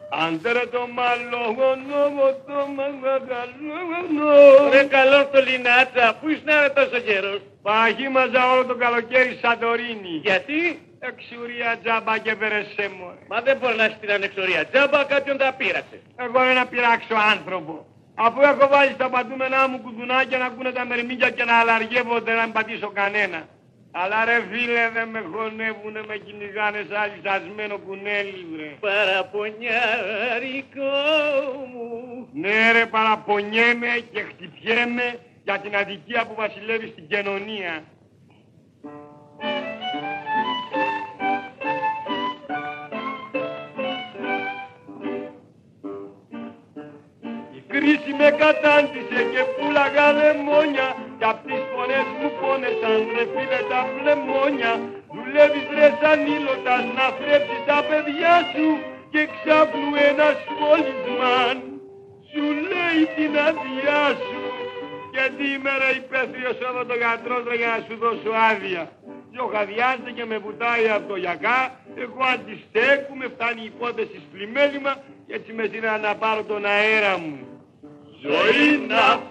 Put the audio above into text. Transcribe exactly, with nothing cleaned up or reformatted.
Αντέρα το μαλόγωνο, το μαγαλόγωνο. Ρε καλό το Λινάτσα, πού ήσουν ρε τόσο καιρός? Παγίμαζα όλο το καλοκαίρι Σαντορίνη. Γιατί? Εξουρία τζάμπα και βερεσέ μου. Μα δεν μπορεί να στείλαν εξορία τζάμπα, κάποιον τα πείραξε. Εγώ δεν να πειράξω άνθρωπο. Αφού έχω βάλει στα πατούμενά μου κουτουνάκια να ακούνε τα μερμήγκια και να αλλαργεύονται να μην πατήσω κανένα. Αλλά ρε φίλε δεν με χωνεύουνε, με κυνηγάνε σαν λυσασμένο κουνέλι βρε. Παραπονιάρικο μου. Ναι ρε παραπονιέμαι και χτυπιέμαι για την αδικία που βασιλεύει στην κοινωνία. Η κρίση με κατάντησε και πουλαγα λεμόνια κι απ' τις φωνές μου πόνεσαν ρε φίλε τα φλεμόνια. Δουλεύεις ρε σαν ήλωτας να θρέψεις τα παιδιά σου και ξάπνου ένας πόλισμαν σου λέει την αδειά σου. Γιατί είμαι ρε υπαίθριος over το γιατρός ρε για να σου δώσω άδεια. Και ο χαδιάζεται και με βουτάει από το γιακά, εγώ αντιστέκουμε, φτάνει η υπόθεση σπλημέλημα και έτσι με σειρά να πάρω τον αέρα μου. Ζωή να